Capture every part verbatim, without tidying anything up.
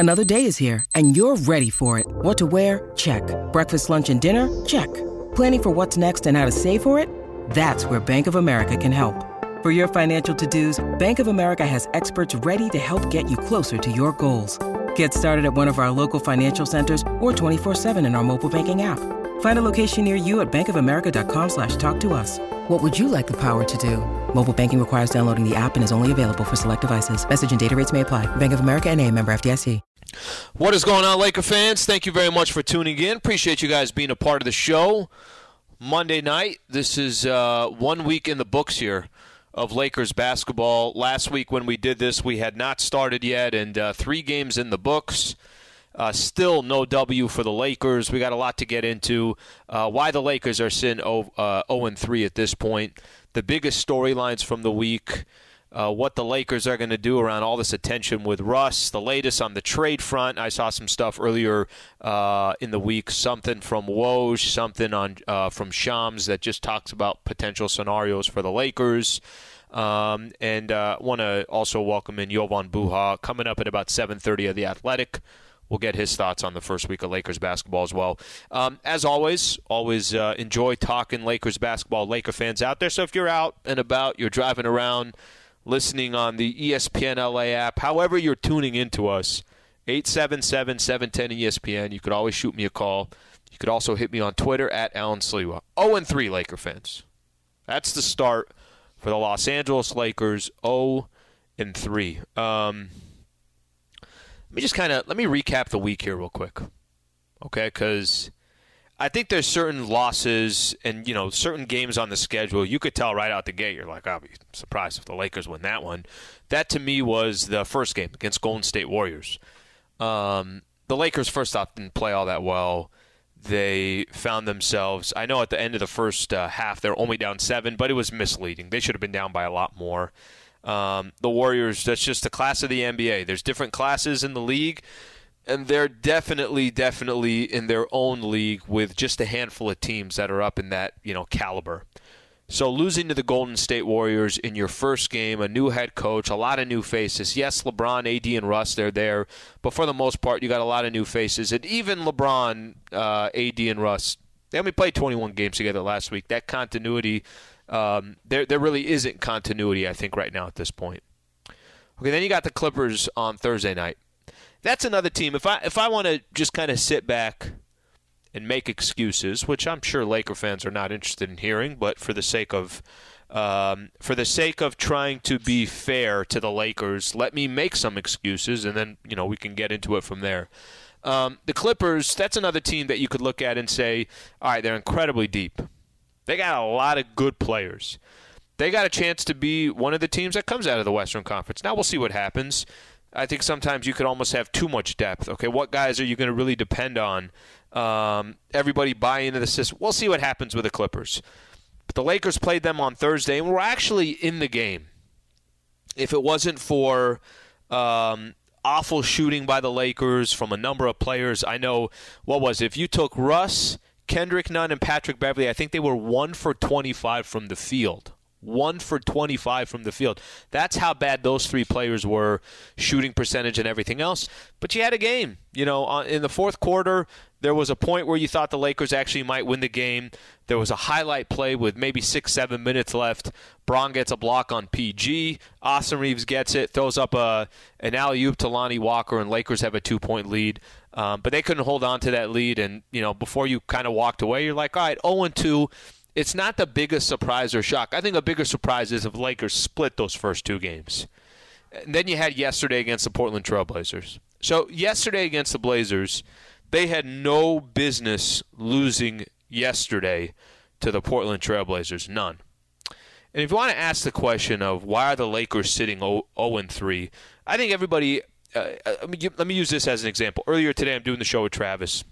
Another day is here, and you're ready for it. What to wear? Check. Breakfast, lunch, and dinner? Check. Planning for what's next and how to save for it? That's where Bank of America can help. For your financial to-dos, Bank of America has experts ready to help get you closer to your goals. Get started at one of our local financial centers or twenty-four seven in our mobile banking app. Find a location near you at bankofamerica.com slash talk to us. What would you like the power to do? Mobile banking requires downloading the app and is only available for select devices. Message and data rates may apply. Bank of America N A, member F D I C. What is going on, Laker fans? Thank you very much for tuning in. Appreciate you guys being a part of the show. Monday night, this is uh, one week in the books here of Lakers basketball. Last week when we did this, we had not started yet, and uh, three games in the books. Uh, still no W for the Lakers. We got a lot to get into. Uh, why the Lakers are sitting oh and three at this point. The biggest storylines from the week. Uh, what the Lakers are going to do around all this attention with Russ. The latest on the trade front. I saw some stuff earlier uh, in the week, something from Woj, something on uh, from Shams that just talks about potential scenarios for the Lakers. Um, and I uh, want to also welcome in Jovan Buha coming up at about seven thirty of The Athletic. We'll get his thoughts on the first week of Lakers basketball as well. Um, as always, always uh, enjoy talking Lakers basketball, Laker fans out there. So if you're out and about, you're driving around, listening on the E S P N L A app, however you're tuning into us, eight seven seven, seven one zero, E S P N. You could always shoot me a call. You could also hit me on Twitter at Alan Sliwa. oh and three Laker fans. That's the start for the Los Angeles Lakers, oh and three. Um, let me just kind of, let me recap the week here real quick, okay, because I think there's certain losses and, you know, certain games on the schedule. You could tell right out the gate. You're like, I'll be surprised if the Lakers win that one. That, to me, was the first game against Golden State Warriors. Um, the Lakers, first off, didn't play all that well. They found themselves, I know at the end of the first uh, half, they're only down seven, but it was misleading. They should have been down by a lot more. Um, the Warriors, that's just the class of the N B A. There's different classes in the league. And they're definitely, definitely in their own league with just a handful of teams that are up in that, you know, caliber. So losing to the Golden State Warriors in your first game, a new head coach, a lot of new faces. Yes, LeBron, A D, and Russ, they're there. But for the most part, you got a lot of new faces. And even LeBron, uh, A D, and Russ, they only played twenty-one games together last week. That continuity, um, there, there really isn't continuity, I think, right now at this point. Okay, then you got the Clippers on Thursday night. That's another team. If I if I want to just kind of sit back and make excuses, which I'm sure Laker fans are not interested in hearing, but for the sake of um, for the sake of trying to be fair to the Lakers, let me make some excuses, and then you know we can get into it from there. Um, the Clippers, that's another team that you could look at and say, all right, they're incredibly deep. They got a lot of good players. They got a chance to be one of the teams that comes out of the Western Conference. Now we'll see what happens. I think sometimes you could almost have too much depth. Okay, what guys are you going to really depend on? Um, everybody buy into the system. We'll see what happens with the Clippers. But the Lakers played them on Thursday, and we're actually in the game. If it wasn't for um, awful shooting by the Lakers from a number of players, I know, what was it? If you took Russ, Kendrick Nunn, and Patrick Beverley, I think they were one for twenty-five from the field. One for twenty-five from the field. That's how bad those three players were, shooting percentage and everything else. But you had a game. You know, in the fourth quarter, there was a point where you thought the Lakers actually might win the game. There was a highlight play with maybe six, seven minutes left. Braun gets a block on P G. Austin Reeves gets it, throws up a, an alley-oop to Lonnie Walker, and Lakers have a two-point lead. Um, but they couldn't hold on to that lead. And, you know, before you kind of walked away, you're like, all right, oh and two. It's not the biggest surprise or shock. I think a bigger surprise is if Lakers split those first two games. And then you had yesterday against the Portland Trail Blazers. So yesterday against the Blazers, they had no business losing yesterday to the Portland Trail Blazers. None. And if you want to ask the question of why are the Lakers sitting oh and three, I think everybody uh, – let me use this as an example. Earlier today I'm doing the show with Travis.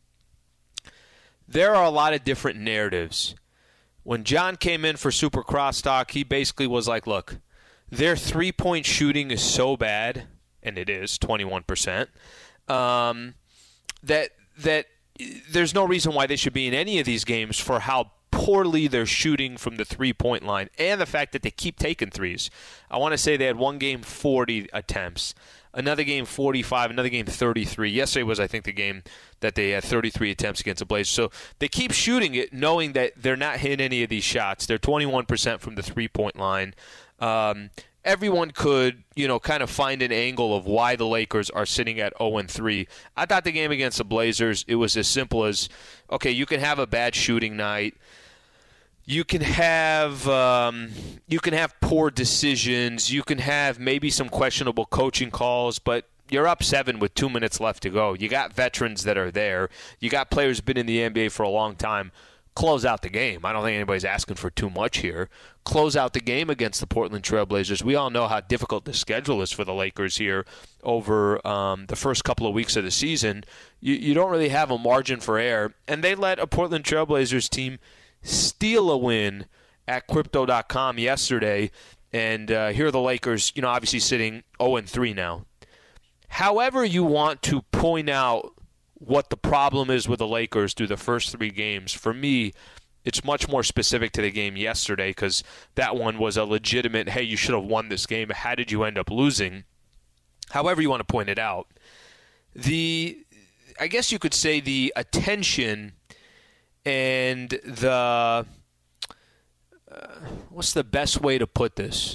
There are a lot of different narratives. When John came in for Super Crosstalk, he basically was like, look, their three-point shooting is so bad, and it is, twenty-one percent, um, that that there's no reason why they should be in any of these games for how poorly they're shooting from the three-point line and the fact that they keep taking threes. I want to say they had one game, forty attempts. another game forty-five, another game thirty-three. Yesterday was, I think, the game that they had thirty-three attempts against the Blazers. So they keep shooting it knowing that they're not hitting any of these shots. They're twenty-one percent from the three-point line. Um, everyone could, you know, kind of find an angle of why the Lakers are sitting at oh and three. I thought the game against the Blazers, it was as simple as, okay, you can have a bad shooting night. You can have um, you can have poor decisions. You can have maybe some questionable coaching calls, but you're up seven with two minutes left to go. You got veterans that are there. You got players who've been in the N B A for a long time. Close out the game. I don't think anybody's asking for too much here. Close out the game against the Portland Trail Blazers. We all know how difficult the schedule is for the Lakers here over um, the first couple of weeks of the season. You, you don't really have a margin for error, and they let a Portland Trail Blazers team steal a win at Crypto dot com yesterday, and uh, here are the Lakers, you know, obviously sitting oh and three now. However you want to point out what the problem is with the Lakers through the first three games, for me, it's much more specific to the game yesterday because that one was a legitimate, hey, you should have won this game. How did you end up losing? However you want to point it out. The, I guess you could say the attention and the, uh, what's the best way to put this?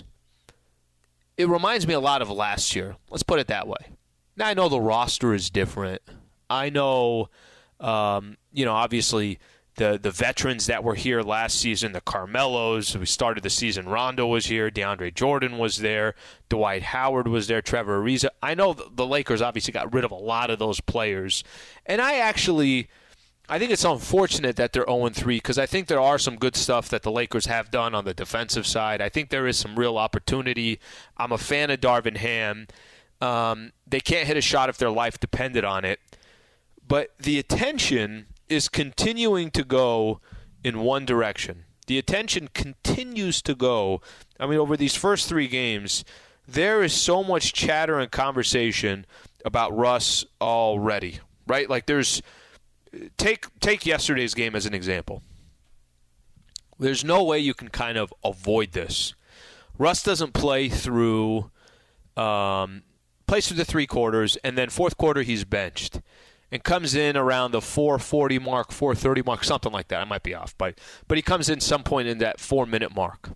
It reminds me a lot of last year. Let's put it that way. Now, I know the roster is different. I know, um, you know, obviously the, the veterans that were here last season, the Carmelos, we started the season, Rondo was here, DeAndre Jordan was there, Dwight Howard was there, Trevor Ariza. I know the, the Lakers obviously got rid of a lot of those players. And I actually... I think it's unfortunate that they're oh and three because I think there are some good stuff that the Lakers have done on the defensive side. I think there is some real opportunity. I'm a fan of Darvin Ham. Um, they can't hit a shot if their life depended on it. But the attention is continuing to go in one direction. The attention continues to go. I mean, over these first three games, there is so much chatter and conversation about Russ already, right? Like there's... Take take yesterday's game as an example. There's no way you can kind of avoid this. Russ doesn't play through um, plays through the three quarters, and then fourth quarter he's benched and comes in around the four forty mark, four thirty mark, something like that. I might be off, but but he comes in some point in that four-minute mark.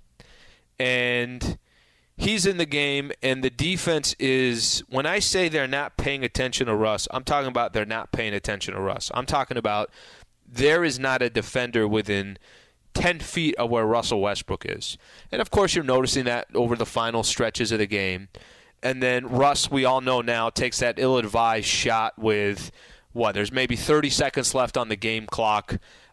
And he's in the game, and the defense is, when I say they're not paying attention to Russ, I'm talking about they're not paying attention to Russ. I'm talking about there is not a defender within ten feet of where Russell Westbrook is. And, of course, you're noticing that over the final stretches of the game. And then Russ, we all know now, takes that ill-advised shot with, what, there's maybe thirty seconds left on the game clock.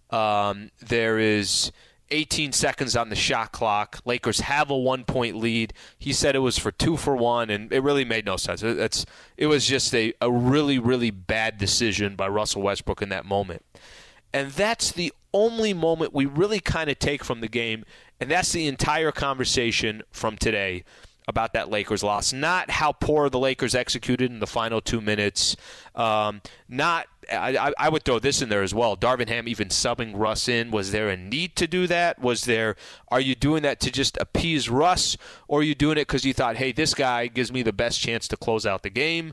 Um, there is eighteen seconds on the shot clock. Lakers have a one-point lead. He said it was for two for one, and it really made no sense. It's, it was just a, a really, really bad decision by Russell Westbrook in that moment. And that's the only moment we really kind of take from the game, and that's the entire conversation from today about that Lakers loss. Not how poor the Lakers executed in the final two minutes. Um, not I, I would throw this in there as well. Darvin Ham even subbing Russ in. Was there a need to do that? Was there? Are you doing that to just appease Russ, or are you doing it because you thought, hey, this guy gives me the best chance to close out the game?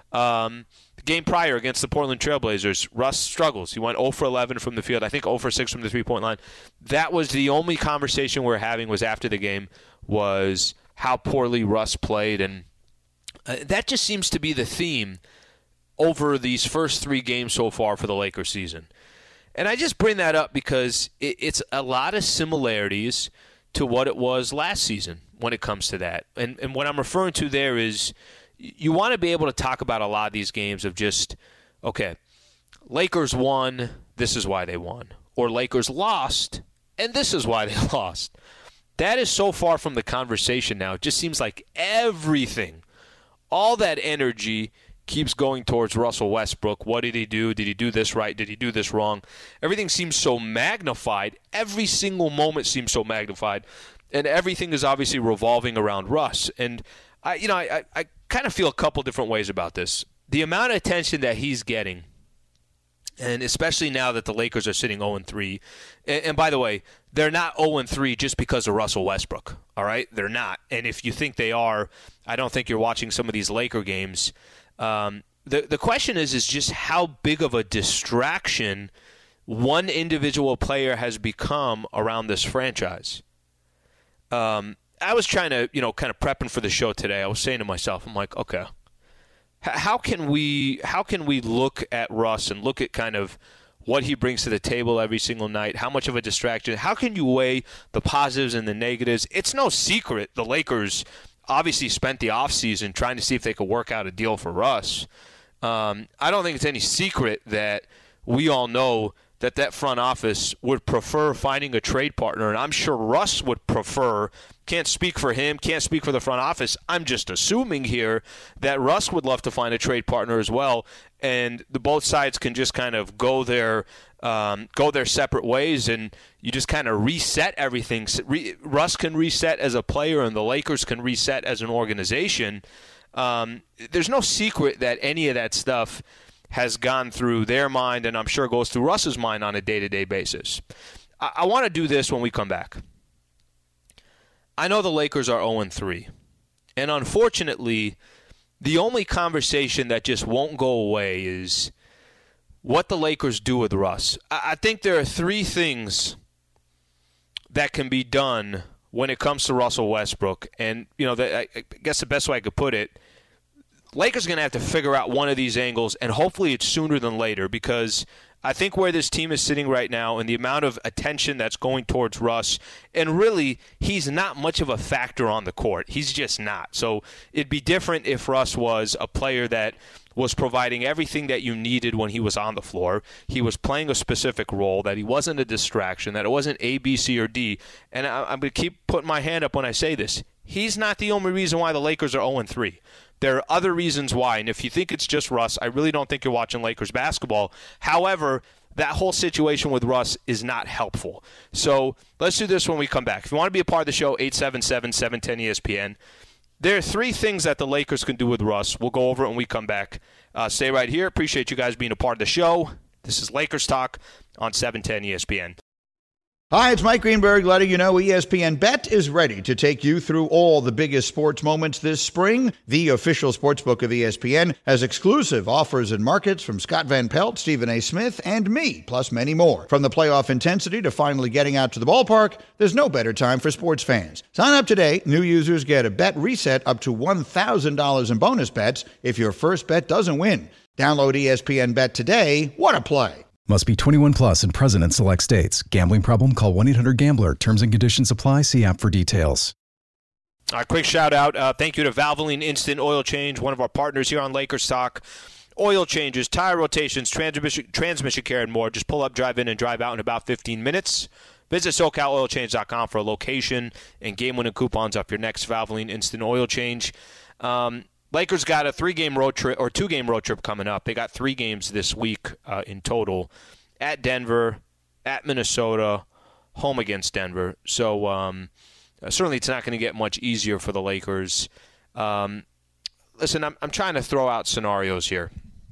Um, the game prior against the Portland Trail Blazers, Russ struggles. He went oh for eleven from the field. I think oh for six from the three-point line. That was the only conversation we were having was after the game was how poorly Russ played, and uh, that just seems to be the theme over these first three games so far for the Lakers season. And I just bring that up because it, it's a lot of similarities to what it was last season when it comes to that. And, and what I'm referring to there is you want to be able to talk about a lot of these games of just, okay, Lakers won, this is why they won. Or Lakers lost, and this is why they lost. That is so far from the conversation now. It just seems like everything, all that energy keeps going towards Russell Westbrook. What did he do? Did he do this right? Did he do this wrong? Everything seems so magnified. Every single moment seems so magnified. And everything is obviously revolving around Russ. And, I, you know, I, I kind of feel a couple different ways about this. The amount of attention that he's getting And especially now that the Lakers are sitting oh and three. And, and by the way, they're not oh and three just because of Russell Westbrook, all right? They're not. And if you think they are, I don't think you're watching some of these Laker games. Um, the, the question is, is just how big of a distraction one individual player has become around this franchise. Um, I was trying to, you know, kind of prepping for the show today. I was saying to myself, I'm like, okay, How can we how can we look at Russ and look at kind of what he brings to the table every single night, how much of a distraction, how can you weigh the positives and the negatives? It's no secret the Lakers obviously spent the offseason trying to see if they could work out a deal for Russ. Um, I don't think it's any secret that we all know that that front office would prefer finding a trade partner, and I'm sure Russ would prefer. Can't speak for him, can't speak for the front office. I'm just assuming here that Russ would love to find a trade partner as well, and the both sides can just kind of go their um, go their separate ways, and you just kind of reset everything. Re- Russ can reset as a player, and the Lakers can reset as an organization. Um, there's no secret that any of that stuff has gone through their mind, and I'm sure goes through Russ's mind on a day-to-day basis. I, I want to do this when we come back. I know the Lakers are oh and three, and unfortunately, the only conversation that just won't go away is what the Lakers do with Russ. I, I think there are three things that can be done when it comes to Russell Westbrook, and you know, the, I, I guess the best way I could put it, Lakers are going to have to figure out one of these angles, and hopefully it's sooner than later, because I think where this team is sitting right now and the amount of attention that's going towards Russ, and really, he's not much of a factor on the court. He's just not. So it'd be different if Russ was a player that was providing everything that you needed when he was on the floor. He was playing a specific role, that he wasn't a distraction, that it wasn't A, B, C, or D. And I, I'm going to keep putting my hand up when I say this. He's not the only reason why the Lakers are oh and three. There are other reasons why, and if you think it's just Russ, I really don't think you're watching Lakers basketball. However, that whole situation with Russ is not helpful. So let's do this when we come back. If you want to be a part of the show, eight seven seven, seven one zero, E S P N. There are three things that the Lakers can do with Russ. We'll go over it when we come back. Uh, stay right here. Appreciate you guys being a part of the show. This is Lakers Talk on seven ten E S P N. Hi, it's Mike Greenberg letting you know E S P N Bet is ready to take you through all the biggest sports moments this spring. The official sportsbook of E S P N has exclusive offers and markets from Scott Van Pelt, Stephen A. Smith, and me, plus many more. From the playoff intensity to finally getting out to the ballpark, there's no better time for sports fans. Sign up today. New users get a bet reset up to one thousand dollars in bonus bets if your first bet doesn't win. Download E S P N Bet today. What a play. Must be twenty-one plus and present in select states. Gambling problem? Call one eight hundred gambler. Terms and conditions apply. See app for details. All right, quick shout out. Uh, thank you to Valvoline Instant Oil Change, one of our partners here on Lakers Talk. Oil changes, tire rotations, transmission, transmission care, and more. Just pull up, drive in, and drive out in about fifteen minutes. Visit SoCal Oil Change dot com for a location and game-winning coupons off your next Valvoline Instant Oil Change. Um, Lakers got a three-game road trip or two-game road trip coming up. They got three games this week uh, in total. At Denver, at Minnesota, home against Denver. So um, uh, certainly it's not going to get much easier for the Lakers. Um, listen, I'm, I'm trying to throw out scenarios here.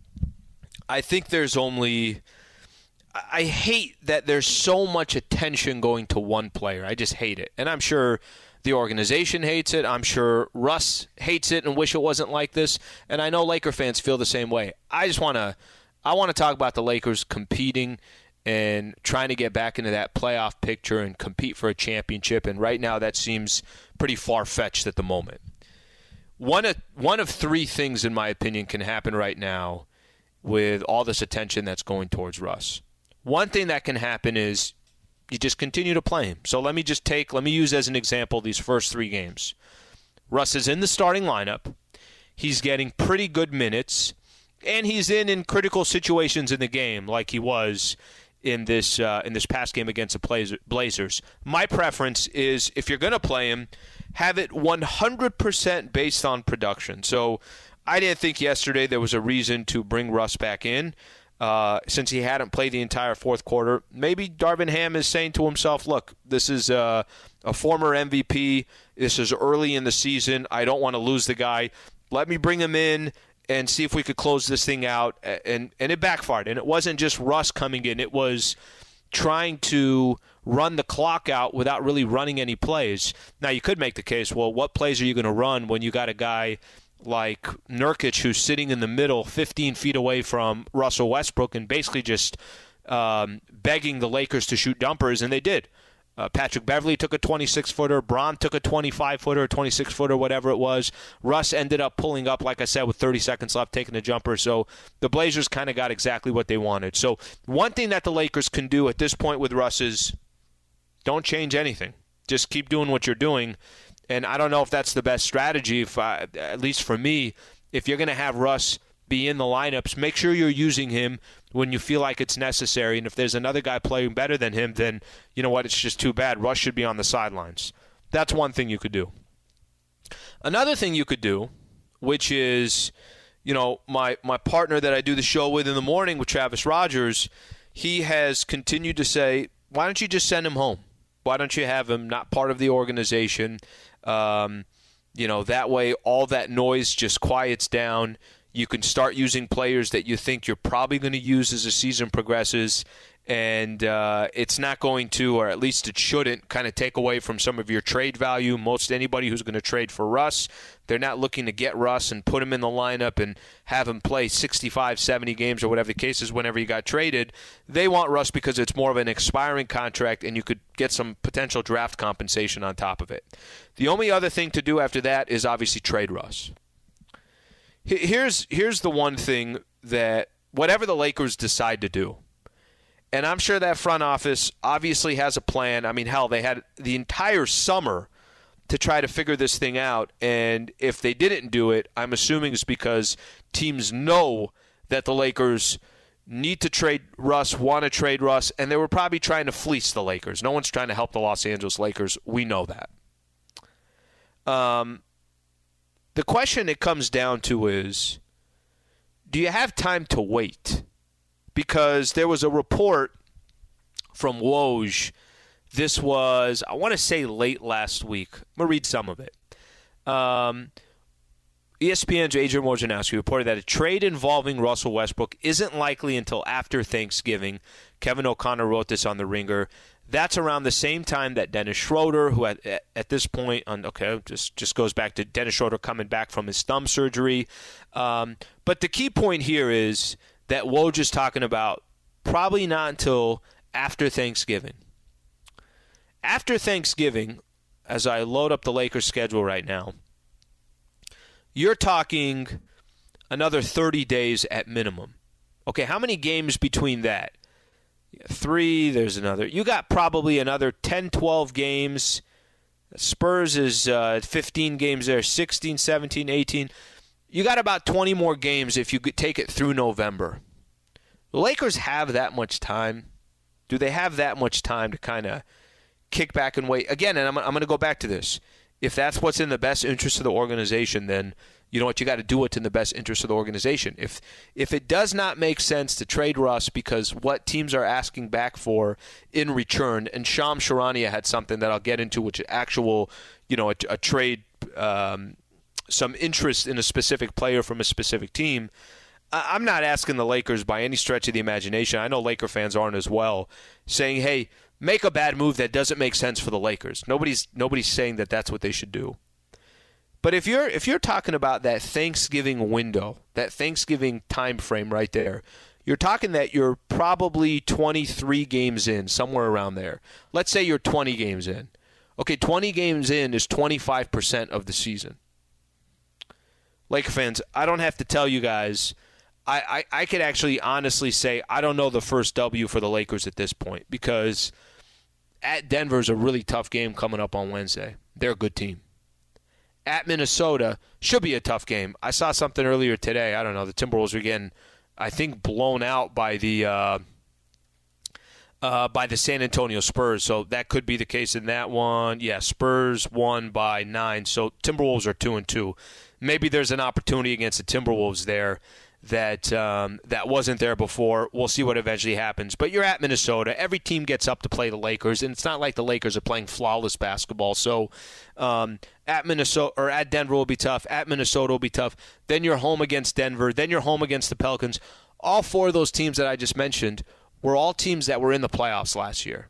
I think there's only – I hate that there's so much attention going to one player. I just hate it. And I'm sure – the organization hates it. I'm sure Russ hates it and wish it wasn't like this. And I know Laker fans feel the same way. I just want to I want to talk about the Lakers competing and trying to get back into that playoff picture and compete for a championship. And right now that seems pretty far-fetched at the moment. One of, one of three things, in my opinion, can happen right now with all this attention that's going towards Russ. One thing that can happen is you just continue to play him. So let me just take, let me use as an example these first three games. Russ is in the starting lineup. He's getting pretty good minutes, and he's in in critical situations in the game like he was in this uh, in this past game against the Blazers. My preference is if you're going to play him, have it one hundred percent based on production. So I didn't think yesterday there was a reason to bring Russ back in. Uh, since he hadn't played the entire fourth quarter. Maybe Darvin Ham is saying to himself, look, this is uh, a former M V P. This is early in the season. I don't want to lose the guy. Let me bring him in and see if we could close this thing out. And, and it backfired. And it wasn't just Russ coming in. It was trying to run the clock out without really running any plays. Now, you could make the case, well, what plays are you going to run when you got a guy like Nurkic who's sitting in the middle fifteen feet away from Russell Westbrook and basically just um, begging the Lakers to shoot dumpers, and they did. Uh, Patrick Beverly took a twenty-six-footer. Bron took a twenty-five-footer, twenty-six-footer, whatever it was. Russ ended up pulling up, like I said, with thirty seconds left, taking a jumper. So the Blazers kind of got exactly what they wanted. So one thing that the Lakers can do at this point with Russ is don't change anything. Just keep doing what you're doing. And I don't know if that's the best strategy, if I, at least for me. If you're going to have Russ be in the lineups, make sure you're using him when you feel like it's necessary. And if there's another guy playing better than him, then you know what, it's just too bad. Russ should be on the sidelines. That's one thing you could do. Another thing you could do, which is, you know, my, my partner that I do the show with in the morning with Travis Rogers, he has continued to say, why don't you just send him home? Why don't you have him not part of the organization? Um, you know, that way all that noise just quiets down. You can start using players that you think you're probably going to use as the season progresses, and uh, it's not going to, or at least it shouldn't, kind of take away from some of your trade value. Most anybody who's going to trade for Russ, they're not looking to get Russ and put him in the lineup and have him play sixty-five, seventy games or whatever the case is whenever he got traded. They want Russ because it's more of an expiring contract and you could get some potential draft compensation on top of it. The only other thing to do after that is obviously trade Russ. Here's here's the one thing that whatever the Lakers decide to do, and I'm sure that front office obviously has a plan. I mean, hell, they had the entire summer to try to figure this thing out, and if they didn't do it, I'm assuming it's because teams know that the Lakers need to trade Russ, want to trade Russ, and they were probably trying to fleece the Lakers. No one's trying to help the Los Angeles Lakers. We know that. Um. The question it comes down to is, do you have time to wait? Because there was a report from Woj. This was, I want to say, late last week. I'm going to read some of it. Um, E S P N's Adrian Wojnarowski reported that a trade involving Russell Westbrook isn't likely until after Thanksgiving. Kevin O'Connor wrote this on The Ringer. That's around the same time that Dennis Schroeder, who at, at this point, on okay, just, just goes back to Dennis Schroeder coming back from his thumb surgery. Um, but the key point here is that Woj is talking about probably not until after Thanksgiving. After Thanksgiving, as I load up the Lakers schedule right now, you're talking another thirty days at minimum. Okay, how many games between that? Three, there's another. You got probably another ten, twelve games. Spurs is uh, fifteen games there, sixteen, seventeen, eighteen. You got about twenty more games if you could take it through November. The Lakers have that much time. Do they have that much time to kind of kick back and wait? Again, and I'm, I'm going to go back to this. If that's what's in the best interest of the organization, then you know what, you got to do what's in the best interest of the organization. If if it does not make sense to trade Russ because what teams are asking back for in return, and Shams Charania had something that I'll get into, which actual, you know, a, a trade, um, some interest in a specific player from a specific team. I, I'm not asking the Lakers by any stretch of the imagination. I know Laker fans aren't as well, saying, hey, make a bad move that doesn't make sense for the Lakers. Nobody's nobody's saying that that's what they should do. But if you're if you're talking about that Thanksgiving window, that Thanksgiving time frame right there, you're talking that you're probably twenty-three games in, somewhere around there. Let's say you're twenty games in. Okay, twenty games in is twenty-five percent of the season. Laker fans, I don't have to tell you guys, I, I, I could actually honestly say I don't know the first W for the Lakers at this point, because at Denver is a really tough game coming up on Wednesday. They're a good team. At Minnesota should be a tough game. I saw something earlier today. I don't know. The Timberwolves are getting, I think, blown out by the uh, uh, by the San Antonio Spurs. So that could be the case in that one. Yeah, Spurs won by nine. So Timberwolves are two and two. Maybe there's an opportunity against the Timberwolves there that um, that wasn't there before. We'll see what eventually happens. But you're at Minnesota. Every team gets up to play the Lakers, and it's not like the Lakers are playing flawless basketball. So um, at Minnesota or at Denver will be tough. At Minnesota will be tough. Then you're home against Denver. Then you're home against the Pelicans. All four of those teams that I just mentioned were all teams that were in the playoffs last year.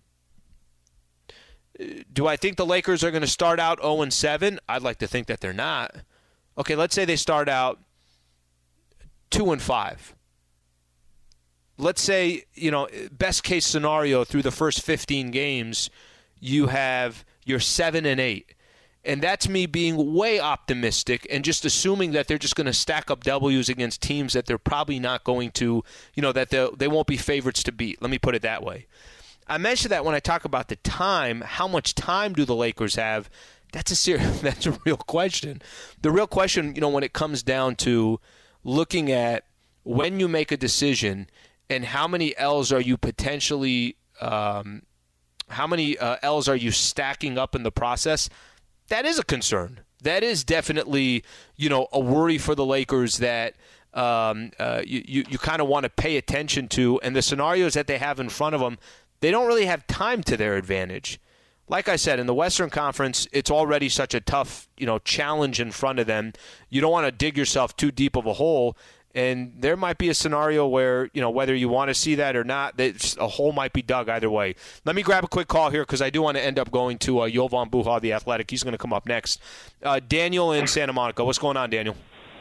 Do I think the Lakers are going to start out oh and seven? I'd like to think that they're not. Okay, let's say they start out two and five. Let's say, you know, best case scenario through the first fifteen games, you have your seven and eight. And that's me being way optimistic and just assuming that they're just going to stack up W's against teams that they're probably not going to, you know, that they they won't be favorites to beat. Let me put it that way. I mentioned that when I talk about the time, how much time do the Lakers have? That's a serious, that's a real question. The real question, you know, when it comes down to looking at when you make a decision and how many L's are you potentially, um, how many uh, L's are you stacking up in the process? That is a concern. That is definitely, you know, a worry for the Lakers that um, uh, you, you, you kind of want to pay attention to. And the scenarios that they have in front of them, they don't really have time to their advantage. Like I said, in the Western Conference, it's already such a tough, you know, challenge in front of them. You don't want to dig yourself too deep of a hole. And there might be a scenario where, you know, whether you want to see that or not, that a hole might be dug either way. Let me grab a quick call here because I do want to end up going to uh, Jovan Buha, the Athletic. He's going to come up next. Uh, Daniel in Santa Monica. What's going on, Daniel?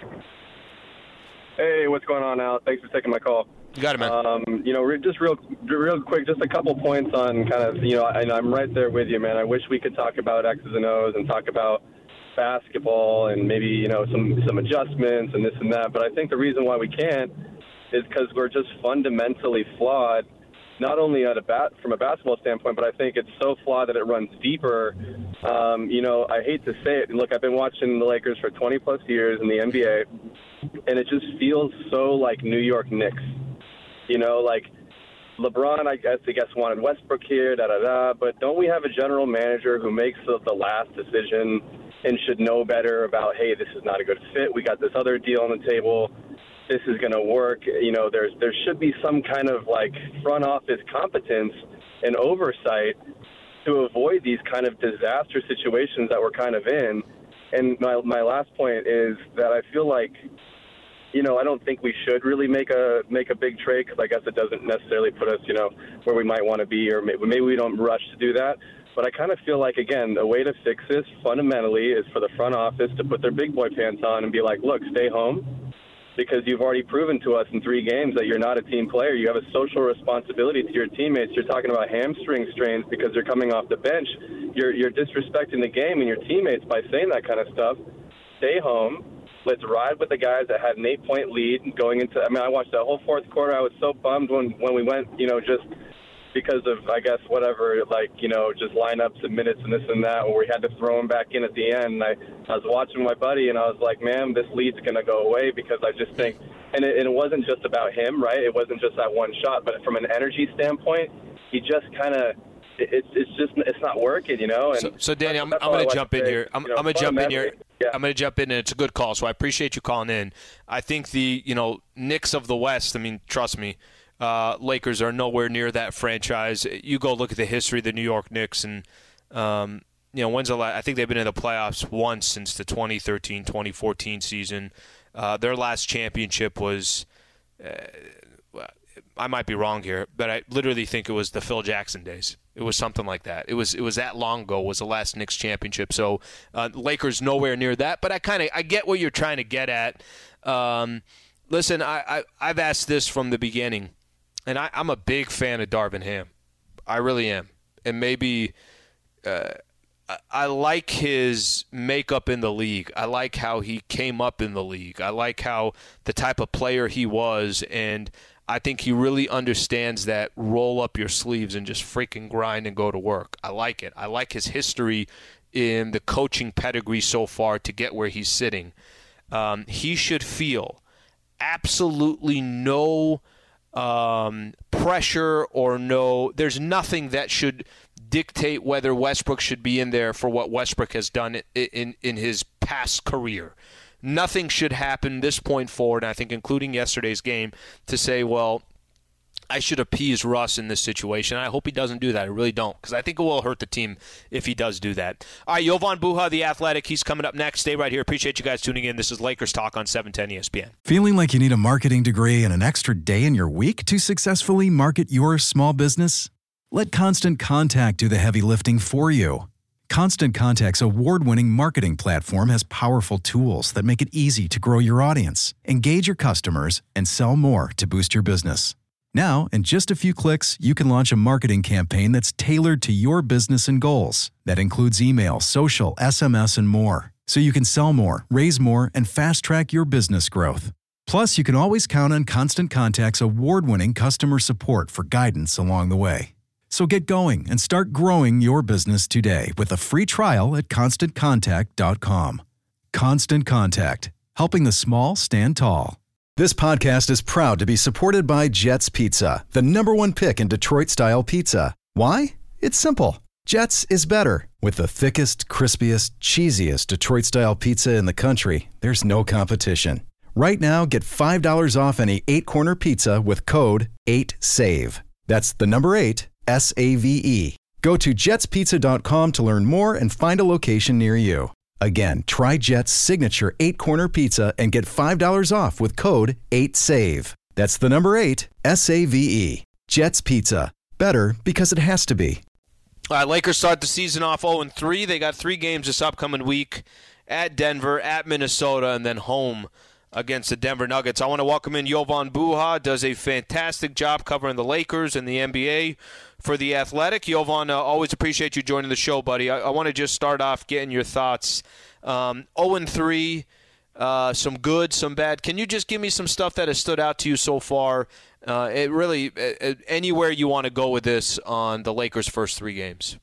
Hey, what's going on, Al? Thanks for taking my call. You got it, man. Um, you know, re- just real, real quick, just a couple points on kind of, you know, and I'm right there with you, man. I wish we could talk about X's and O's and talk about basketball and maybe, you know, some some adjustments and this and that. But I think the reason why we can't is because we're just fundamentally flawed, not only at a bat from a basketball standpoint, but I think it's so flawed that it runs deeper. Um, you know, I hate to say it. Look, I've been watching the Lakers for twenty plus years in the N B A, and it just feels so like New York Knicks. You know, like LeBron, I guess, I guess wanted Westbrook here, da da da. But don't we have a general manager who makes the, the last decision and should know better about, hey, this is not a good fit. We got this other deal on the table. This is going to work. You know, there's there should be some kind of like front office competence and oversight to avoid these kind of disaster situations that we're kind of in. And my my last point is that I feel like, you know, I don't think we should really make a make a big trade because I guess it doesn't necessarily put us, you know, where we might want to be, or maybe, maybe we don't rush to do that. But I kind of feel like, again, the way to fix this fundamentally is for the front office to put their big boy pants on and be like, look, stay home because you've already proven to us in three games that you're not a team player. You have a social responsibility to your teammates. You're talking about hamstring strains because they're coming off the bench. You're, you're disrespecting the game and your teammates by saying that kind of stuff. Stay home. Let's ride with the guys that had an eight-point lead going into – I mean, I watched that whole fourth quarter. I was so bummed when, when we went, you know, just – because of, I guess, whatever, like, you know, just lineups and minutes and this and that, where we had to throw him back in at the end. And I, I was watching my buddy, and I was like, man, this lead's going to go away because I just think, and it, and it wasn't just about him, right? It wasn't just that one shot, but from an energy standpoint, he just kind of, it's it's just, it's not working, you know? And so, so Danny, I'm, I'm going to jump in here. I'm, you know, I'm going to jump in here. Yeah. I'm going to jump in, and it's a good call, so I appreciate you calling in. I think the, you know, Knicks of the West, I mean, trust me, Uh, Lakers are nowhere near that franchise. You go look at the history of the New York Knicks, and um, you know, when's the last? I think they've been in the playoffs once since the twenty thirteen twenty fourteen season. Uh, their last championship was, uh, I might be wrong here, but I literally think it was the Phil Jackson days. It was something like that. It was it was that long ago was the last Knicks championship. So uh, Lakers nowhere near that. But I kind of I get what you're trying to get at. Um, listen, I, I I've asked this from the beginning. And I, I'm a big fan of Darvin Ham. I really am. And maybe uh, I, I like his makeup in the league. I like how he came up in the league. I like how the type of player he was. And I think he really understands that roll up your sleeves and just freaking grind and go to work. I like it. I like his history in the coaching pedigree so far to get where he's sitting. Um, he should feel absolutely no Um, pressure or no, there's nothing that should dictate whether Westbrook should be in there for what Westbrook has done in, in, in his past career. nothing should happen this point forward, and I think including yesterday's game, to say, well, I should appease Russ in this situation. I hope he doesn't do that. I really don't, because I think it will hurt the team if he does do that. All right, Jovan Buha, The Athletic. He's coming up next. Stay right here. Appreciate you guys tuning in. This is Lakers Talk on seven ten E S P N. Feeling like you need a marketing degree and an extra day in your week to successfully market your small business? Let Constant Contact do the heavy lifting for you. Constant Contact's award-winning marketing platform has powerful tools that make it easy to grow your audience, engage your customers, and sell more to boost your business. Now, in just a few clicks, you can launch a marketing campaign that's tailored to your business and goals. That includes email, social, S M S, and more. So you can sell more, raise more, and fast-track your business growth. Plus, you can always count on Constant Contact's award-winning customer support for guidance along the way. So get going and start growing your business today with a free trial at constant contact dot com. Constant Contact, helping the small stand tall. This podcast is proud to be supported by Jets Pizza, the number one pick in Detroit-style pizza. Why? It's simple. Jets is better. With the thickest, crispiest, cheesiest Detroit-style pizza in the country, there's no competition. Right now, get five dollars off any eight-corner pizza with code eight save. That's the number eight, S A V E. Go to jets pizza dot com to learn more and find a location near you. Again, try Jet's signature eight-corner pizza and get five dollars off with code eight save. That's the number eight, S A V E. Jet's Pizza. Better because it has to be. All right, Lakers start the season off oh and three. They got three games this upcoming week at Denver, at Minnesota, and then home against the Denver Nuggets. I want to welcome in Jovan Buha. Does a fantastic job covering the Lakers and the N B A for The Athletic. Jovan, uh, always appreciate you joining the show, buddy. I, I want to just start off getting your thoughts. Um, oh and three, uh, some good, some bad. Can you just give me some stuff that has stood out to you so far? Uh, it really, uh, anywhere you want to go with this on the Lakers' first three games.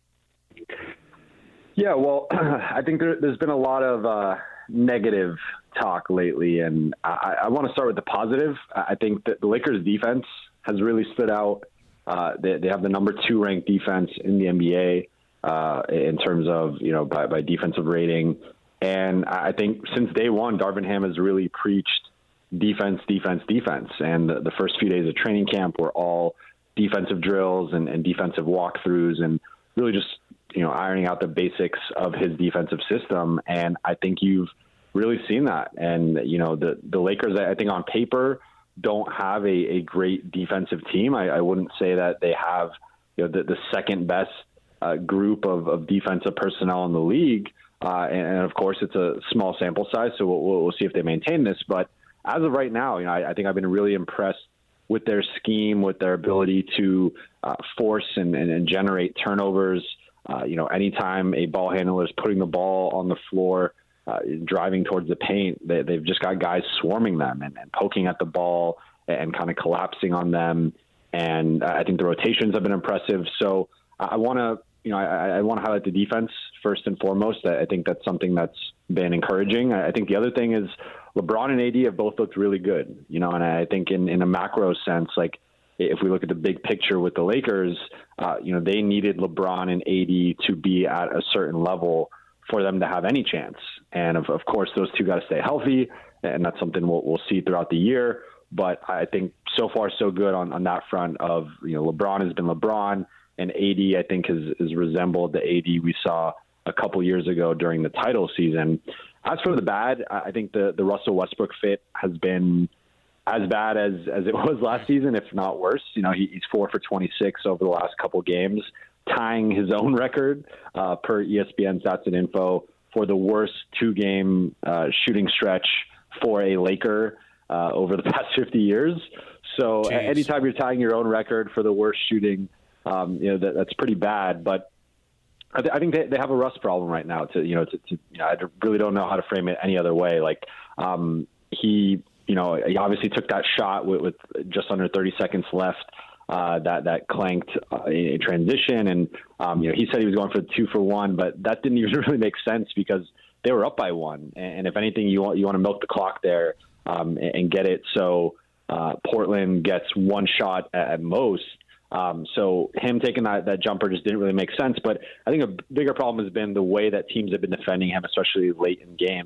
Yeah, well, I think there, there's been a lot of uh, negative talk lately, and I, I want to start with the positive. I think that the Lakers' defense has really stood out. Uh, they, they have the number two ranked defense in the N B A uh, in terms of, you know, by, by defensive rating. And I think since day one, Darvin Ham has really preached defense, defense, defense. And the, the first few days of training camp were all defensive drills and, and defensive walkthroughs and really just, you know, ironing out the basics of his defensive system. And I think you've really seen that. And, you know, the, the Lakers, I think on paper, don't have a, a great defensive team. I, I wouldn't say that they have, you know, the, the second best uh, group of, of defensive personnel in the league. Uh, and, and of course, it's a small sample size, so we'll, we'll see if they maintain this. But as of right now, you know, I, I think I've been really impressed with their scheme, with their ability to uh, force and, and, and generate turnovers. Uh, you know, anytime a ball handler is putting the ball on the floor, Uh, driving towards the paint, they, they've just got guys swarming them and, and poking at the ball and kind of collapsing on them. And I think the rotations have been impressive. So I want to, you know, I, I want to highlight the defense first and foremost. I think that's something that's been encouraging. I think the other thing is LeBron and A D have both looked really good, you know, and I think in, in a macro sense, like if we look at the big picture with the Lakers, uh, you know, they needed LeBron and A D to be at a certain level for them to have any chance. And of, of course, those two got to stay healthy, and that's something we'll, we'll see throughout the year. But I think so far so good on, on that front of, you know, LeBron has been LeBron, and A D I think has, has resembled the A D we saw a couple years ago during the title season. As for the bad, I think the, the Russell Westbrook fit has been as bad as, as it was last season, if not worse. You know, he, he's four for twenty-six over the last couple games, tying his own record uh, per E S P N Stats and Info for the worst two-game uh, shooting stretch for a Laker uh, over the past fifty years. So Jeez. anytime you're tying your own record for the worst shooting, um, you know that, that's pretty bad. But I, th- I think they, they have a Russ problem right now. To you know, to, to you know, I really don't know how to frame it any other way. Like um, he, you know, he obviously took that shot with, with just under thirty seconds left. Uh, that that clanked uh, in transition, and um, you know he said he was going for two for one, but that didn't even really make sense because they were up by one, and, and if anything, you want you want to milk the clock there um, and, and get it so uh, Portland gets one shot at, at most. Um, so him taking that, that jumper just didn't really make sense. But I think a bigger problem has been the way that teams have been defending him, especially late in games.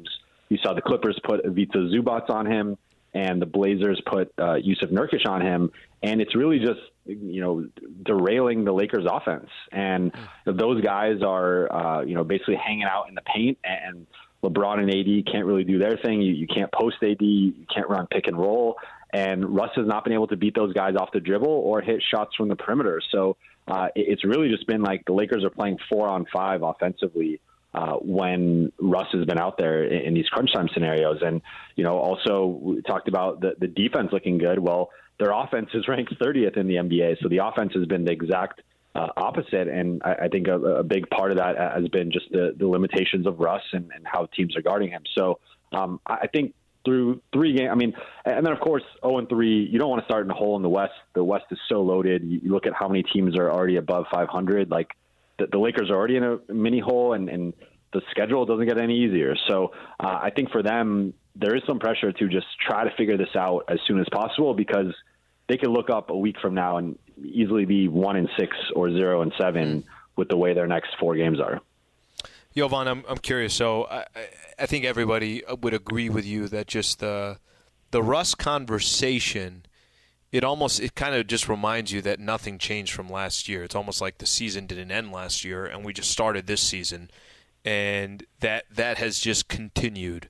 You saw the Clippers put Ivica Zubac on him, and the Blazers put uh, Yusuf Nurkic on him. And it's really just, you know, derailing the Lakers offense. And those guys are, uh, you know, basically hanging out in the paint, and LeBron and A D can't really do their thing. You, you can't post A D. You can't run pick and roll. And Russ has not been able to beat those guys off the dribble or hit shots from the perimeter. So uh, it, it's really just been like the Lakers are playing four on five offensively uh, when Russ has been out there in, in these crunch time scenarios. And, you know, also we talked about the, the defense looking good. Well, their offense is ranked thirtieth in the N B A. So the offense has been the exact uh, opposite. And I, I think a, a big part of that has been just the, the limitations of Russ and, and how teams are guarding him. So um, I think through three games, I mean, and then of course, oh and three, you don't want to start in a hole in the West. The West is so loaded. You, you look at how many teams are already above five hundred. Like the, the Lakers are already in a mini hole, and, and the schedule doesn't get any easier. So uh, I think for them, there is some pressure to just try to figure this out as soon as possible, because they could look up a week from now and easily be one and six or zero and seven with the way their next four games are. Jovan, I'm I'm curious. So I, I think everybody would agree with you that just the the Russ conversation, it almost it kind of just reminds you that nothing changed from last year. It's almost like the season didn't end last year and we just started this season, and that that has just continued.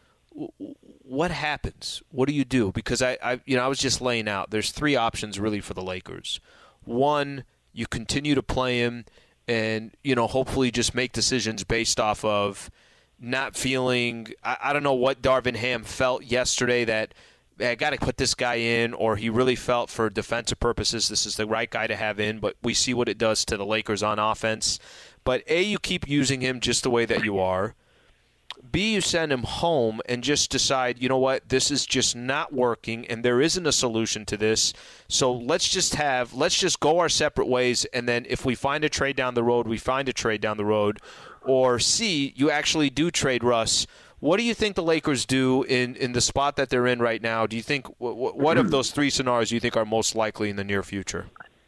What happens? What do you do? Because I, I you know I was just laying out. There's three options really for the Lakers. One, you continue to play him, and, you know, hopefully just make decisions based off of not feeling – I don't know what Darvin Ham felt yesterday that hey, I got to put this guy in, or he really felt for defensive purposes this is the right guy to have in, but we see what it does to the Lakers on offense. But, A, you keep using him just the way that you are. B, you send him home and just decide, you know what, this is just not working and there isn't a solution to this. So let's just have, let's just go our separate ways, and then if we find a trade down the road, we find a trade down the road. Or C, you actually do trade Russ. What do you think the Lakers do in, in the spot that they're in right now? Do you think, what of those three scenarios do you think are most likely in the near future?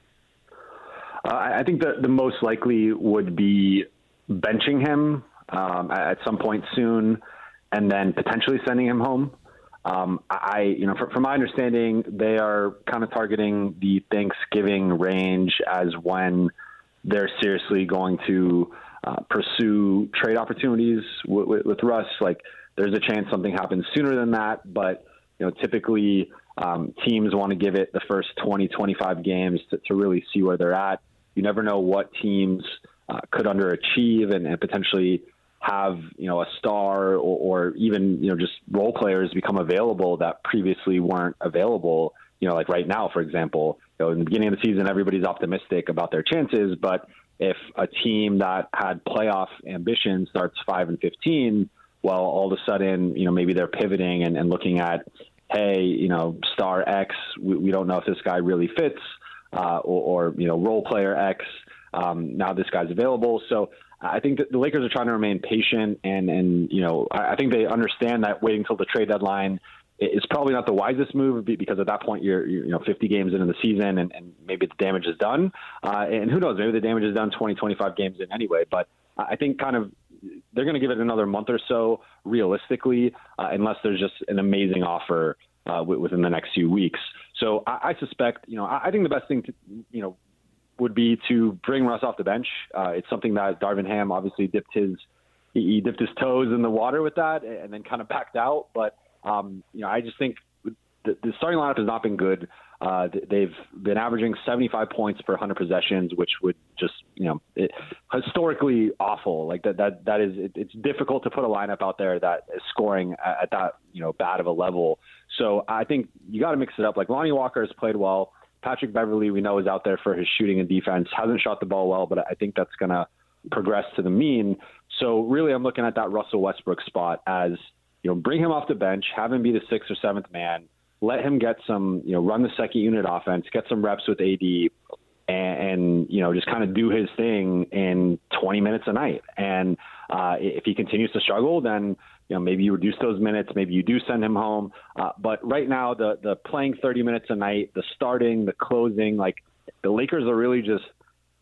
Uh, I think that the most likely would be benching him Um, at some point soon, and then potentially sending him home. Um, I, you know, from my understanding, they are kind of targeting the Thanksgiving range as when they're seriously going to uh, pursue trade opportunities with, with, with Russ. Like, there's a chance something happens sooner than that, but you know, typically um, teams want to give it the first twenty, twenty-five games to, to really see where they're at. You never know what teams uh, could underachieve and, and potentially have, you know, a star or, or even, you know, just role players become available that previously weren't available. You know, like right now, for example, you know, in the beginning of the season, everybody's optimistic about their chances. But if a team that had playoff ambition starts five and fifteen, well, all of a sudden, you know, maybe they're pivoting and, and looking at, hey, you know, star X, we, we don't know if this guy really fits, uh, or, or, you know, role player X. Um, now this guy's available. So I think that the Lakers are trying to remain patient, and, and you know, I, I think they understand that waiting until the trade deadline is probably not the wisest move, because at that point you're, you're you know, fifty games into the season, and, and maybe the damage is done. Uh, and who knows, maybe the damage is done twenty, twenty-five games in anyway. But I think kind of they're going to give it another month or so realistically, uh, unless there's just an amazing offer uh, w- within the next few weeks. So I, I suspect, you know, I, I think the best thing to, you know, would be to bring Russ off the bench. Uh, it's something that Darvin Ham obviously dipped his he, he dipped his toes in the water with that, and then kind of backed out. But um, you know, I just think the, the starting lineup has not been good. Uh, they've been averaging seventy-five points per one hundred possessions, which would just, you know, it, historically awful. Like that that that is it, it's difficult to put a lineup out there that is scoring at, at that, you know, bad of a level. So I think you got to mix it up. Like Lonnie Walker has played well. Patrick Beverley, we know, is out there for his shooting and defense. Hasn't shot the ball well, but I think that's going to progress to the mean. So really, I'm looking at that Russell Westbrook spot as, you know, bring him off the bench, have him be the sixth or seventh man, let him get some, you know, run the second unit offense, get some reps with A D, and, and you know, just kind of do his thing in twenty minutes a night. And uh, if he continues to struggle, then, you know, maybe you reduce those minutes, maybe you do send him home. Uh, but right now, the the playing thirty minutes a night, the starting, the closing, like the Lakers are really just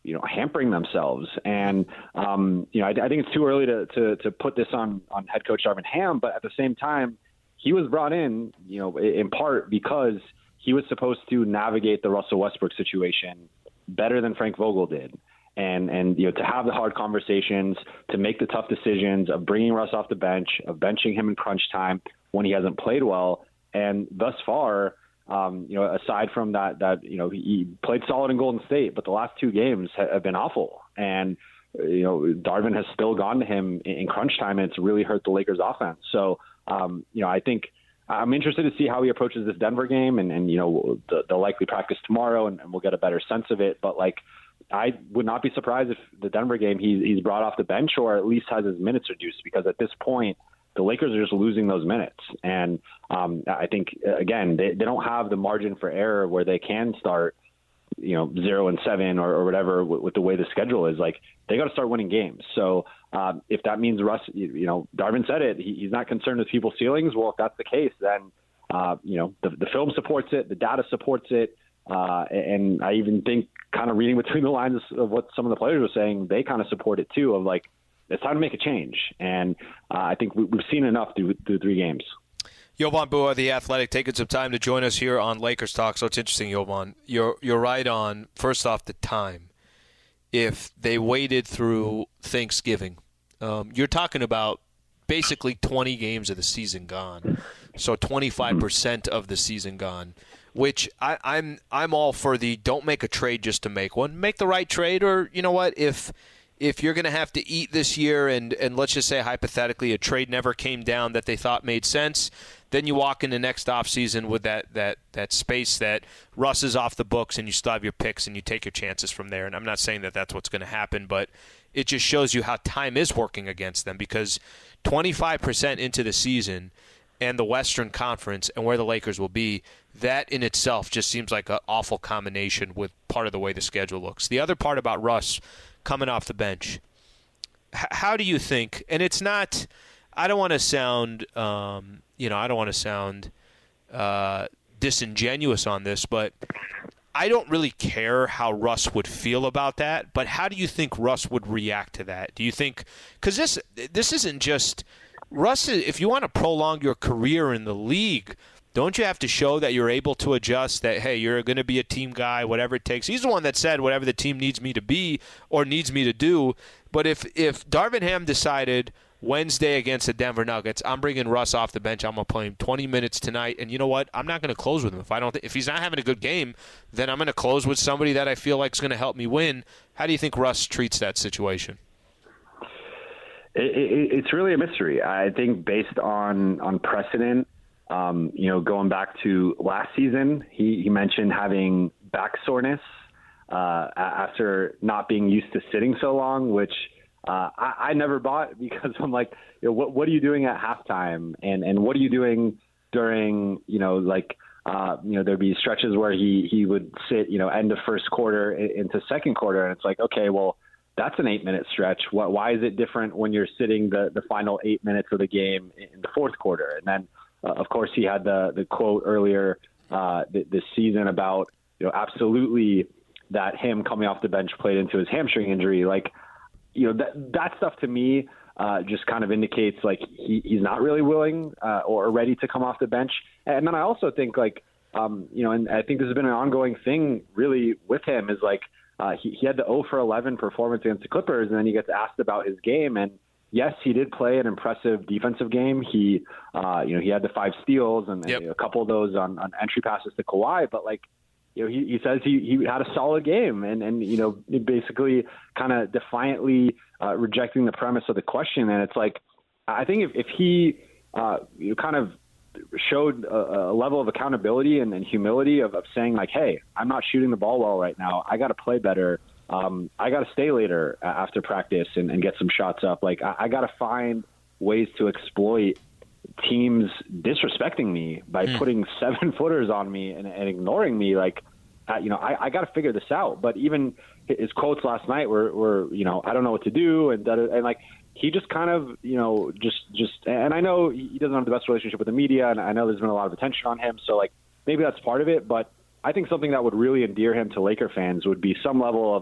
you know, hampering themselves. And, um, you know, I, I think it's too early to, to, to put this on, on head coach Darvin Ham, but at the same time, he was brought in, you know, in part because he was supposed to navigate the Russell Westbrook situation better than Frank Vogel did. And, and, you know, to have the hard conversations, to make the tough decisions of bringing Russ off the bench, of benching him in crunch time when he hasn't played well. And thus far, um, you know, aside from that, that, you know, he played solid in Golden State, but the last two games have been awful. And, you know, Darvin has still gone to him in crunch time, and it's really hurt the Lakers offense. So, um, you know, I think I'm interested to see how he approaches this Denver game, and, and you know, the, they'll likely practice tomorrow, and, and we'll get a better sense of it. But, like, I would not be surprised if the Denver game he, he's brought off the bench or at least has his minutes reduced, because at this point, the Lakers are just losing those minutes. And um, I think, again, they, they don't have the margin for error where they can start, you know, zero and seven or, or whatever with, with the way the schedule is. Like, they got to start winning games. So um, if that means Russ, you, you know, Darvin said it, he, he's not concerned with people's ceilings. Well, if that's the case, then, uh, you know, the, the film supports it, the data supports it. Uh, and I even think, kind of reading between the lines of what some of the players were saying, they kind of support it too, of like, it's time to make a change. And uh, I think we, we've seen enough through, through three games. Jovan Buha, The Athletic, taking some time to join us here on Lakers Talk. So it's interesting, Jovan. You're, you're right on, first off, the time. If they waited through Thanksgiving, um, you're talking about basically twenty games of the season gone. So twenty-five percent of the season gone, which I, I'm I'm all for the don't make a trade just to make one. Make the right trade, or you know what, if if you're going to have to eat this year, and, and let's just say hypothetically a trade never came down that they thought made sense, then you walk into next offseason with that, that, that space that Russ is off the books, and you still have your picks and you take your chances from there. And I'm not saying that that's what's going to happen, but it just shows you how time is working against them, because twenty-five percent into the season and the Western Conference and where the Lakers will be, that in itself just seems like an awful combination with part of the way the schedule looks. The other part about Russ coming off the bench, H- how do you think, and it's not, I don't want to sound, um, you know, I don't want to sound uh, disingenuous on this, but I don't really care how Russ would feel about that, but how do you think Russ would react to that? Do you think, because this, this isn't just, Russ, if you want to prolong your career in the league, don't you have to show that you're able to adjust, that, hey, you're going to be a team guy, whatever it takes? He's the one that said whatever the team needs me to be or needs me to do. But if, if Darvin Ham decided Wednesday against the Denver Nuggets, I'm bringing Russ off the bench, I'm going to play him twenty minutes tonight, and you know what? I'm not going to close with him. If I don't, th- if he's not having a good game, then I'm going to close with somebody that I feel like is going to help me win. How do you think Russ treats that situation? It, it, it's really a mystery. I think based on, on precedent, Um, you know, going back to last season, he, he mentioned having back soreness uh, after not being used to sitting so long, which uh, I, I never bought, because I'm like, you know, what, what are you doing at halftime? And, and what are you doing during, you know, like, uh, you know, there'd be stretches where he, he would sit, you know, end of first quarter into second quarter. And it's like, okay, well, that's an eight minute stretch. What, why is it different when you're sitting the, the final eight minutes of the game in the fourth quarter? And then, Uh, of course, he had the the quote earlier uh, th- this season about, you know, absolutely that him coming off the bench played into his hamstring injury. Like, you know, that that stuff to me uh, just kind of indicates like he, he's not really willing uh, or ready to come off the bench. And then I also think like, um, you know, and I think this has been an ongoing thing really with him, is like uh, he, he had the zero for eleven performance against the Clippers, and then he gets asked about his game, and yes, he did play an impressive defensive game. He, uh, you know, he had the five steals and, yep. and a couple of those on, on entry passes to Kawhi. But like, you know, he, he says he, he had a solid game, and, and you know, basically kind of defiantly uh, rejecting the premise of the question. And it's like, I think if, if he, uh, you know, kind of showed a, a level of accountability and, and humility of, of saying like, hey, I'm not shooting the ball well right now, I got to play better. Um, I got to stay later after practice and, and get some shots up. Like I, I got to find ways to exploit teams disrespecting me by mm. putting seven footers on me and, and ignoring me. Like, uh, you know, I, I got to figure this out. But even his quotes last night were, were, you know, I don't know what to do. And, and like, he just kind of, you know, just, just, and I know he doesn't have the best relationship with the media, and I know there's been a lot of attention on him. So like, maybe that's part of it, but I think something that would really endear him to Laker fans would be some level of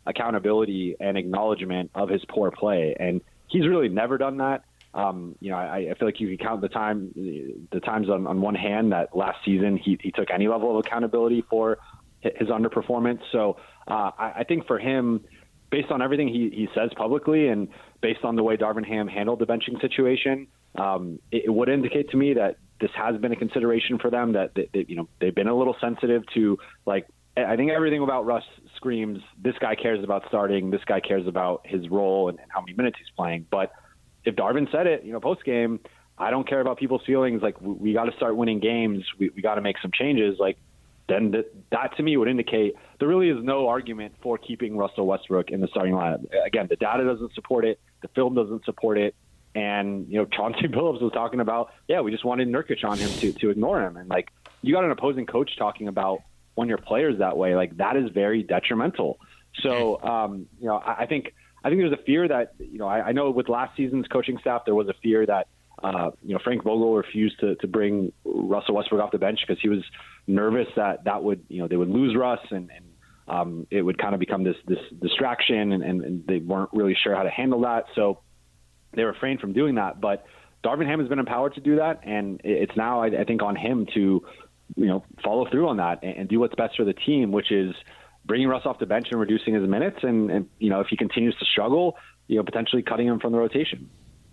accountability and acknowledgement of his poor play. And he's really never done that. Um, you know, I, I feel like you can count the time, the times on, on one hand that last season he, he took any level of accountability for his underperformance. So uh, I, I think for him, based on everything he, he says publicly and based on the way Darvin Ham handled the benching situation, um, it, it would indicate to me that this has been a consideration for them, that, that, that you know, they've been a little sensitive to, like, I think everything about Russ screams, this guy cares about starting, this guy cares about his role and, and how many minutes he's playing. But if Darvin said it, you know, post game, I don't care about people's feelings. Like, we, we got to start winning games. We, we got to make some changes. Like, then th- that to me would indicate there really is no argument for keeping Russell Westbrook in the starting lineup. Again, the data doesn't support it. The film doesn't support it. And, you know, Chauncey Billups was talking about, yeah, we just wanted Nurkic on him to, to ignore him. And, like, you got an opposing coach talking about when your players that way, like, that is very detrimental. So, um, you know, I, I think I think there's a fear that, you know, I, I know with last season's coaching staff, there was a fear that, uh, you know, Frank Vogel refused to, to bring Russell Westbrook off the bench because he was nervous that that would, you know, they would lose Russ and, and um, it would kind of become this, this distraction and, and, and they weren't really sure how to handle that. So they refrained from doing that. But Darvin Ham has been empowered to do that. And it's now, I, I think, on him to, you know, follow through on that and, and do what's best for the team, which is bringing Russ off the bench and reducing his minutes. And, and, you know, if he continues to struggle, you know, potentially cutting him from the rotation.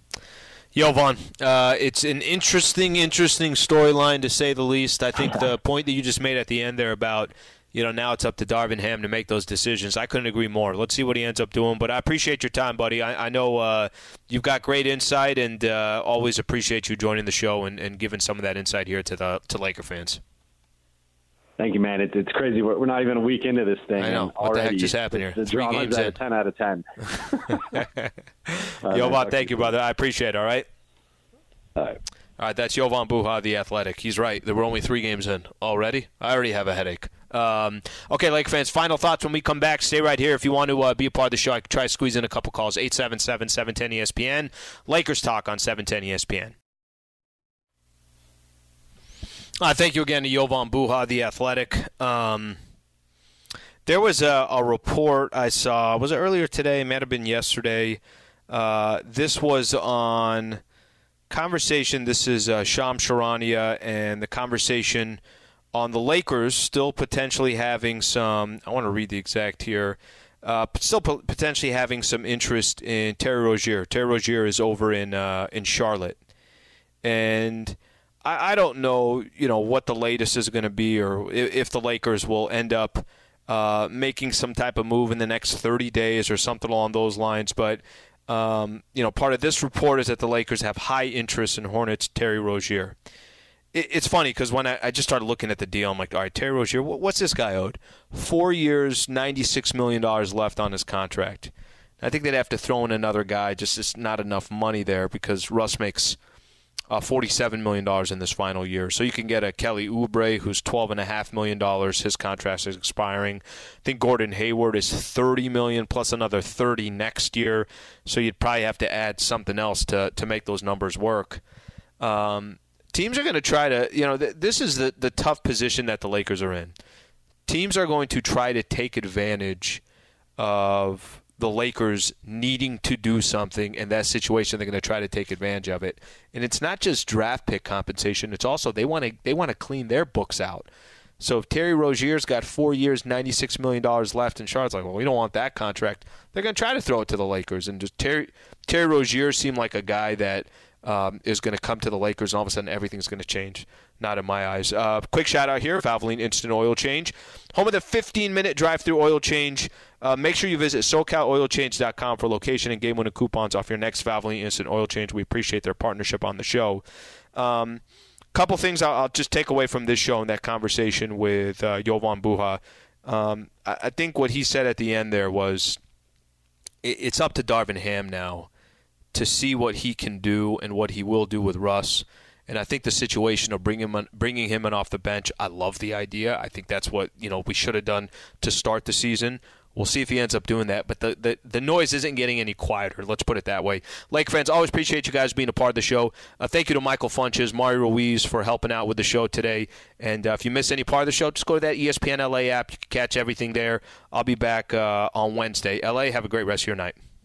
Yo, Vaughn, uh, it's an interesting, interesting storyline to say the least. I think the point that you just made at the end there about, you know, now it's up to Darvin Ham to make those decisions. I couldn't agree more. Let's see what he ends up doing. But I appreciate your time, buddy. I, I know uh, you've got great insight, and uh, always appreciate you joining the show and, and giving some of that insight here to the to Laker fans. Thank you, man. It, it's crazy. We're, we're not even a week into this thing. I know. What already, the heck just happened here? The Three drama's games at in. a ten out of ten. Yovan, thank you, brother. I appreciate it, all right? All right. All right, that's Jovan Buha, the Athletic. He's right. There were only three games in already. I already have a headache. Um, okay, Lake fans, final thoughts when we come back. Stay right here. If you want to uh, be a part of the show, I can try to squeeze in a couple calls. eight seven seven, seven one zero, E S P N. Lakers Talk on seven ten E S P N. Uh, thank you again to Jovan Buha, the Athletic. Um, there was a, a report I saw. Was it earlier today? It might have been yesterday. Uh, this was on Conversation. This is uh, Shams Charania, and the conversation on the Lakers still potentially having some, I want to read the exact here, uh, still p- potentially having some interest in Terry Rozier. Terry Rozier is over in uh, in Charlotte. And I, I don't know, you know, what the latest is going to be, or if, if the Lakers will end up uh, making some type of move in the next thirty days or something along those lines. But Um, you know, part of this report is that the Lakers have high interest in Hornets Terry Rozier. It, it's funny because when I, I just started looking at the deal, I'm like, all right, Terry Rozier, what, what's this guy owed? Four years, ninety-six million dollars left on his contract. I think they'd have to throw in another guy. Just it's not enough money there because Russ makes uh, forty-seven million dollars in this final year. So you can get a Kelly Oubre who's twelve point five million dollars. His contract is expiring. I think Gordon Hayward is thirty million dollars plus another thirty next year. So you'd probably have to add something else to, to make those numbers work. Um, teams are going to try to, you know, th- this is the, the tough position that the Lakers are in. Teams are going to try to take advantage of the Lakers needing to do something in that situation. They're going to try to take advantage of it. And it's not just draft pick compensation. It's also they want to they want to clean their books out. So if Terry Rozier's got four years, ninety-six million dollars left, and Charlotte's like, well, we don't want that contract, they're going to try to throw it to the Lakers. And just Terry, Terry Rozier seemed like a guy that um, is going to come to the Lakers, and all of a sudden everything's going to change. Not in my eyes. Uh, quick shout-out here, Valvoline Instant Oil Change. Home of the fifteen-minute drive-through oil change. Uh, make sure you visit socal oil change dot com for location and game-winning coupons off your next Valvoline Instant Oil Change. We appreciate their partnership on the show. Um, couple things I'll, I'll just take away from this show and that conversation with uh, Jovan Buha. Um, I, I think what he said at the end there was it, it's up to Darvin Ham now to see what he can do and what he will do with Russ. And I think the situation of bringing him, bringing him in off the bench, I love the idea. I think that's what, you know, we should have done to start the season. We'll see if he ends up doing that. But the, the, the noise isn't getting any quieter. Let's put it that way. Laker fans, always appreciate you guys being a part of the show. Uh, thank you to Michael Funches, Mario Ruiz for helping out with the show today. And uh, if you miss any part of the show, just go to that E S P N L A app. You can catch everything there. I'll be back uh, on Wednesday. L A, have a great rest of your night.